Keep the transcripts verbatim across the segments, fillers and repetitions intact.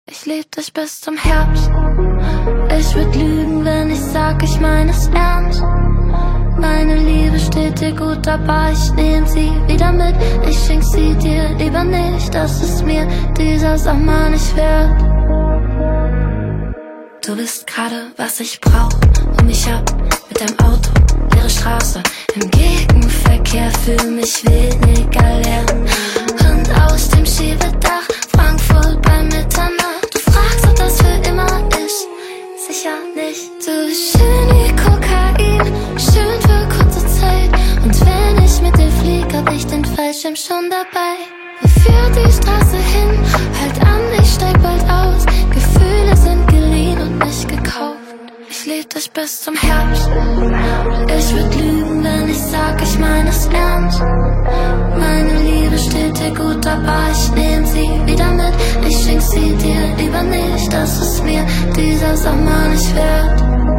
Ich lieb dich bis zum Herbst. Ich würd lügen, wenn ich sag, ich mein es ernst. Meine Liebe steht dir gut, aber ich nehm sie wieder mit. Ich schenk sie dir lieber nicht, das ist mir dieser Sommer nicht wert. Du bist gerade, was ich brauch, hol mich ab mit deinem Auto, leere Straße, im Gegenverkehr, fühl mich weniger leer. Und aus dem Schiebedach, Frankfurt bei Mitternacht. Du fragst, ob das für immer ist, sicher nicht. Du bist schön wie Kokain, schön für kurze Zeit. Und wenn ich mit dir flieg, hab ich den Fallschirm schon dabei. Wo führt die Straße hin? Halt an, ich steig bald aus. Gefühle sind geliehen und nicht gekauft. Ich lieb dich bis zum Herbst. Ich würd lügen, wenn ich sag, ich mein es ernst. Meine Liebe steht dir gut, aber ich nehm sie wieder mit. Ich schenk sie dir lieber nicht, das ist mir dieser Sommer nicht wert.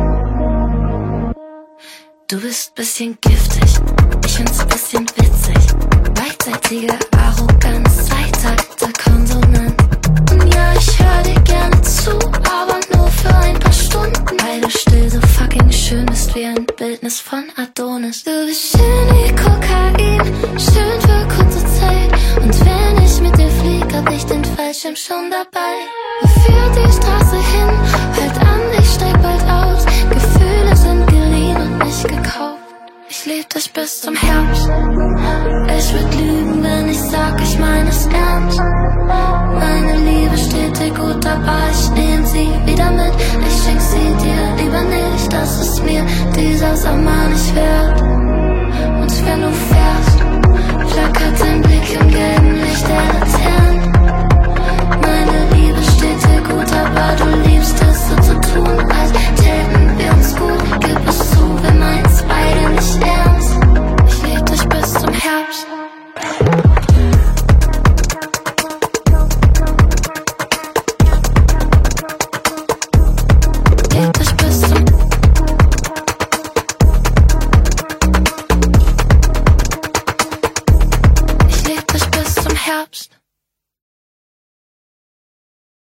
Du bist bisschen giftig, ich find's bisschen witzig. Beidseitige Arroganz, zweitakte Konsonant. Und ja, ich hör dir gerne zu, aber nur für ein paar Stunden. Weil du still so fucking schön bist wie ein Bildnis von Adonis. Du bist schön wie Kokain, schön für kurze Zeit. Und wenn ich mit dir flieg, hab ich den Fallschirm schon dabei. Wo führt die Straße hin? Halt an, ich steig bald aus. Gefühle sind geliehen und nicht gekauft. Ich lieb dich bis zum Herbst. Ich würd lügen, wenn ich sag, ich mein es ernst. Meine Liebe steht dir gut, aber ich nehm sie wieder mit. Ich schenk sie dir lieber nicht, das ist mir dieser Sommer nicht wert. Und wenn du fährst,